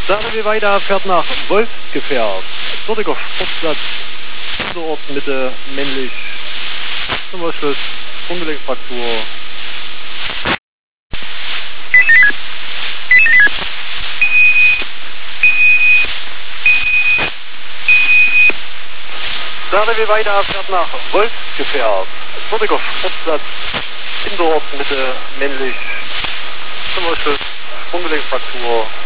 Sache weiter fährt nach Wolfsgefährt. Dortiger Sportplatz, Unterort Mitte, männlich. Zum Ausschluss, Sprunggelenkfraktur. Sache weiter fährt nach Wolfsgefährt. Dortiger Sportplatz, Unterort Mitte, männlich. Zum Ausschluss, Sprunggelenkfraktur.